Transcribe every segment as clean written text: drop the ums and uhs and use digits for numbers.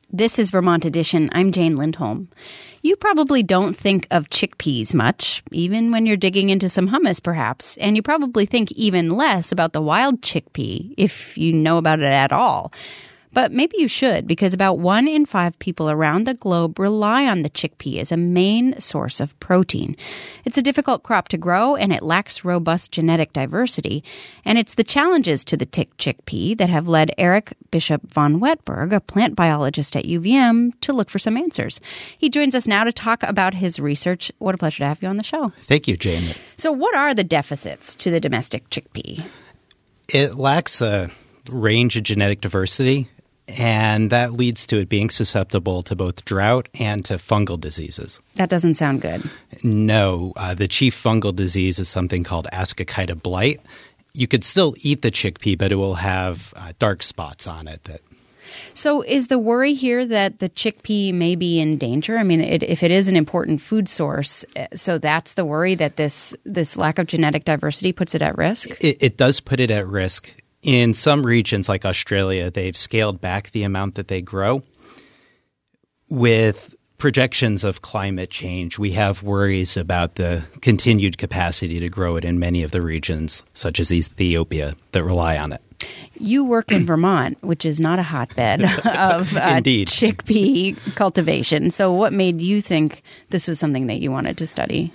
This is Vermont Edition. I'm Jane Lindholm. You probably don't think of chickpeas much, even when you're digging into some hummus, perhaps. And you probably think even less about the wild chickpea, if you know about it at all. But maybe you should, because about 1 in 5 people around the globe rely on the chickpea as a main source of protein. It's a difficult crop to grow, and it lacks robust genetic diversity. And it's the challenges to the chickpea that have led Eric Bishop von Wetberg, a plant biologist at UVM, to look for some answers. He joins us now to talk about his research. What a pleasure to have you on the show. Thank you, Jane. So what are the deficits to the domestic chickpea? It lacks a range of genetic diversity, and that leads to it being susceptible to both drought and to fungal diseases. That doesn't sound good. No. The chief fungal disease is something called Ascochyta blight. You could still eat the chickpea, but it will have dark spots on it. So is the worry here that the chickpea may be in danger? I mean, if it is an important food source, so that's the worry that this lack of genetic diversity puts it at risk? It does put it at risk. In some regions like Australia, they've scaled back the amount that they grow. With projections of climate change, we have worries about the continued capacity to grow it in many of the regions, such as Ethiopia, that rely on it. You work in Vermont, which is not a hotbed of chickpea cultivation. So what made you think this was something that you wanted to study?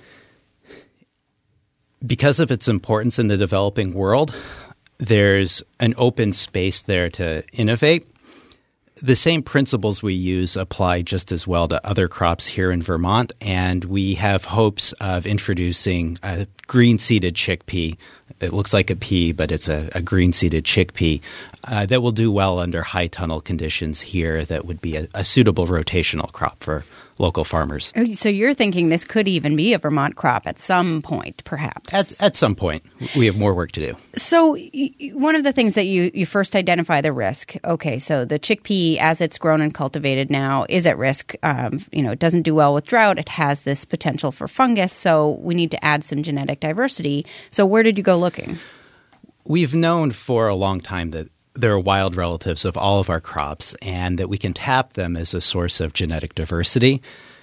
Because of its importance in the developing world, there's an open space there to innovate. The same principles we use apply just as well to other crops here in Vermont, and we have hopes of introducing a green-seeded chickpea. It looks like a pea, but it's a green-seeded chickpea that will do well under high tunnel conditions here that would be a suitable rotational crop for local farmers. So you're thinking this could even be a Vermont crop at some point, perhaps? At some point. We have more work to do. So one of the things that you first identify the risk. Okay, so the chickpea, as it's grown and cultivated now, is at risk. It doesn't do well with drought. It has this potential for fungus. So we need to add some genetic diversity. So where did you go looking? We've known for a long time that there are wild relatives of all of our crops and that we can tap them as a source of genetic diversity.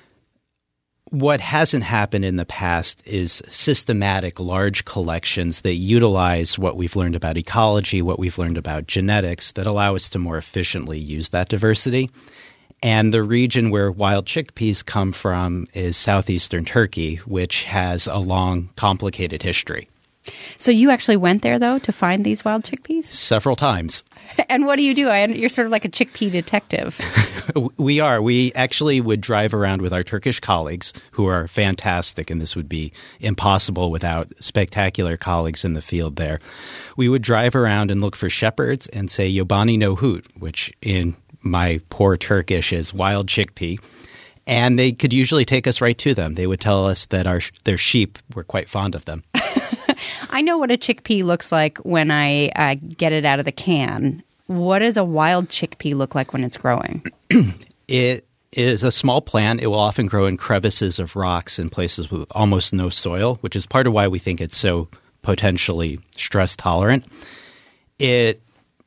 What hasn't happened in the past is systematic large collections that utilize what we've learned about ecology, what we've learned about genetics, that allow us to more efficiently use that diversity. And the region where wild chickpeas come from is southeastern Turkey, which has a long, complicated history. So you actually went there, though, to find these wild chickpeas? Several times. And what do? You're sort of like a chickpea detective. We are. We actually would drive around with our Turkish colleagues, who are fantastic, and this would be impossible without spectacular colleagues in the field there. We would drive around and look for shepherds and say "Yobani no hut," which in my poor Turkish is wild chickpea. And they could usually take us right to them. They would tell us that their sheep were quite fond of them. I know what a chickpea looks like when I get it out of the can. What does a wild chickpea look like when it's growing? It is a small plant. It will often grow in crevices of rocks in places with almost no soil, which is part of why we think it's so potentially stress tolerant. It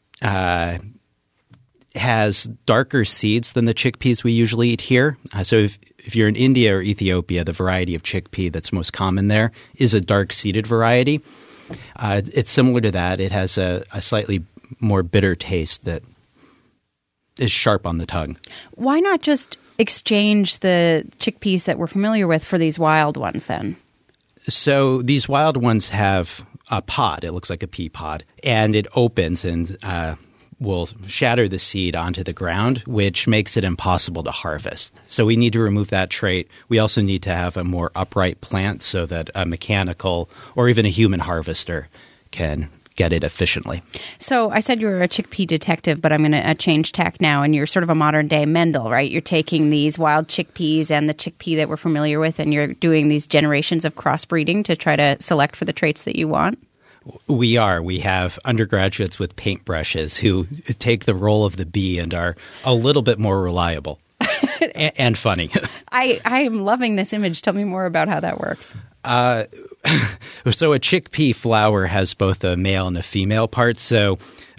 has darker seeds than the chickpeas we usually eat here. So if you're in India or Ethiopia, the variety of chickpea that's most common there is a dark-seeded variety. It's similar to that. It has a slightly more bitter taste that is sharp on the tongue. Why not just exchange the chickpeas that we're familiar with for these wild ones then? So these wild ones have a pod. It looks like a pea pod, and it opens and will shatter the seed onto the ground, which makes it impossible to harvest. So we need to remove that trait. We also need to have a more upright plant so that a mechanical or even a human harvester can get it efficiently. So I said you were a chickpea detective, but I'm going to change tack now, and you're sort of a modern-day Mendel, right? You're taking these wild chickpeas and the chickpea that we're familiar with, and you're doing these generations of crossbreeding to try to select for the traits that you want? We are. We have undergraduates with paintbrushes who take the role of the bee and are a little bit more reliable and funny. I am loving this image. Tell me more about how that works. So a chickpea flower has both a male and a female part. So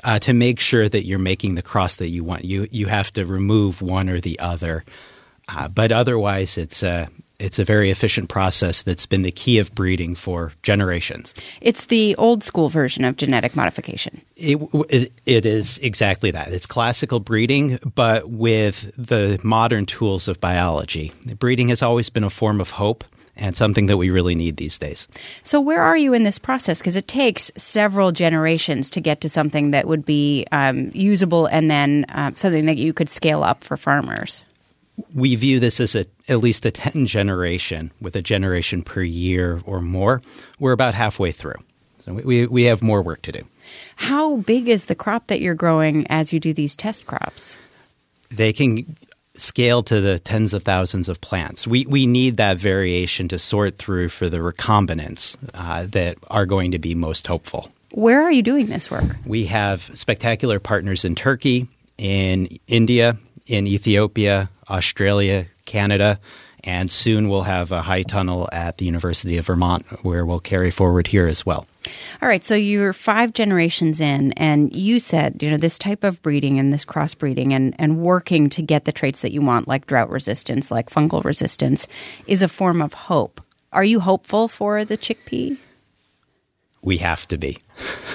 to make sure that you're making the cross that you want. You have to remove one or the other. But otherwise, it's a very efficient process that's been the key of breeding for generations. It's the old school version of genetic modification. It is exactly that. It's classical breeding, but with the modern tools of biology. Breeding has always been a form of hope and something that we really need these days. So where are you in this process? Because it takes several generations to get to something that would be usable and then something that you could scale up for farmers. We view this as at least a 10 generation, with a generation per year or more. We're about halfway through. So we have more work to do. How big is the crop that you're growing as you do these test crops? They can scale to the tens of thousands of plants. We need that variation to sort through for the recombinants that are going to be most hopeful. Where are you doing this work? We have spectacular partners in Turkey, in India, in Ethiopia, Australia, Canada, and soon we'll have a high tunnel at the University of Vermont where we'll carry forward here as well. All right, so you're 5 generations in, and you said, this type of breeding and this crossbreeding and working to get the traits that you want, like drought resistance, like fungal resistance, is a form of hope. Are you hopeful for the chickpea? We have to be.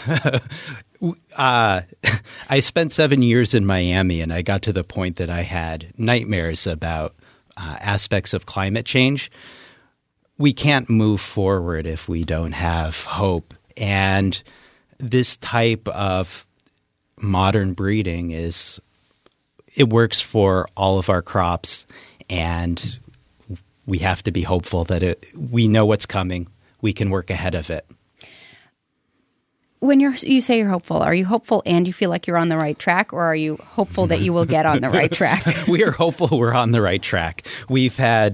I spent 7 years in Miami, and I got to the point that I had nightmares about aspects of climate change. We can't move forward if we don't have hope. And this type of modern breeding it works for all of our crops, and we have to be hopeful that we know what's coming. We can work ahead of it. When you say you're hopeful, are you hopeful and you feel like you're on the right track, or are you hopeful that you will get on the right track? We are hopeful we're on the right track. We've had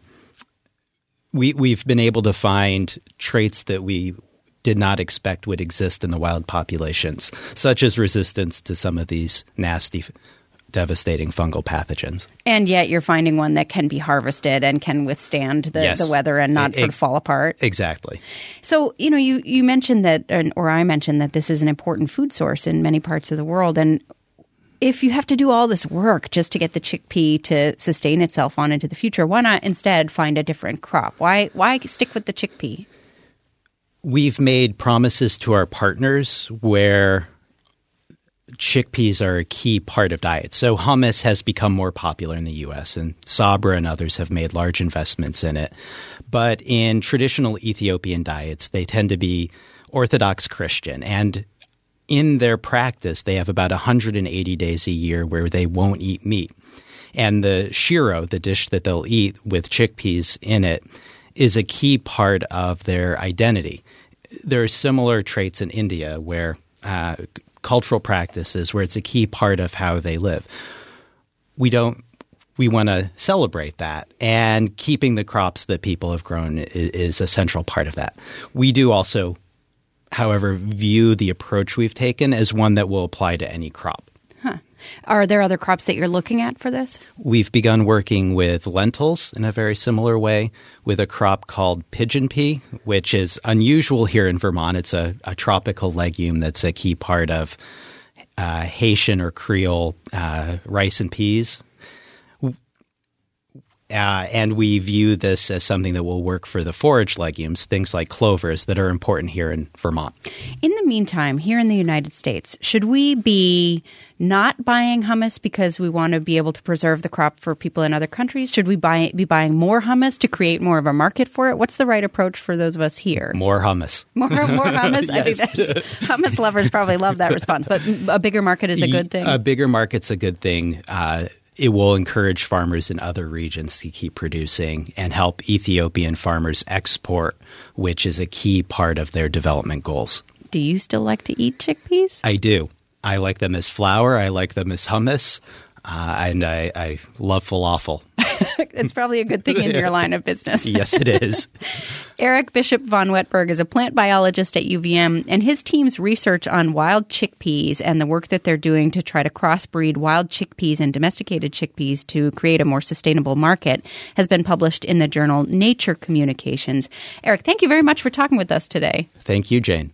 we've been able to find traits that we did not expect would exist in the wild populations, such as resistance to some of these nasty, devastating fungal pathogens. And yet you're finding one that can be harvested and can withstand the weather and not sort of fall apart. Exactly. So, you mentioned that, or I mentioned that this is an important food source in many parts of the world. And if you have to do all this work just to get the chickpea to sustain itself on into the future, why not instead find a different crop? Why stick with the chickpea? We've made promises to our partners where chickpeas are a key part of diet. So hummus has become more popular in the U.S., and Sabra and others have made large investments in it. But in traditional Ethiopian diets, they tend to be Orthodox Christian. And in their practice, they have about 180 days a year where they won't eat meat. And the shiro, the dish that they'll eat with chickpeas in it, is a key part of their identity. There are similar traits in India where cultural practices where it's a key part of how they live. We want to celebrate that, and keeping the crops that people have grown is a central part of that. We do also, however, view the approach we've taken as one that will apply to any crop. Huh. Are there other crops that you're looking at for this? We've begun working with lentils in a very similar way with a crop called pigeon pea, which is unusual here in Vermont. It's a tropical legume that's a key part of Haitian or Creole rice and peas. And we view this as something that will work for the forage legumes, things like clovers that are important here in Vermont. In the meantime, here in the United States, should we be not buying hummus because we want to be able to preserve the crop for people in other countries? Should we be buying more hummus to create more of a market for it? What's the right approach for those of us here? More hummus. More hummus? Yes. I think hummus lovers probably love that response. But a bigger market is a good thing? A bigger market's a good thing. It will encourage farmers in other regions to keep producing and help Ethiopian farmers export, which is a key part of their development goals. Do you still like to eat chickpeas? I do. I like them as flour. I like them as hummus. And I love falafel. It's probably a good thing in your line of business. Yes, it is. Eric Bishop von Wetberg is a plant biologist at UVM, and his team's research on wild chickpeas and the work that they're doing to try to crossbreed wild chickpeas and domesticated chickpeas to create a more sustainable market has been published in the journal Nature Communications. Eric, thank you very much for talking with us today. Thank you, Jane.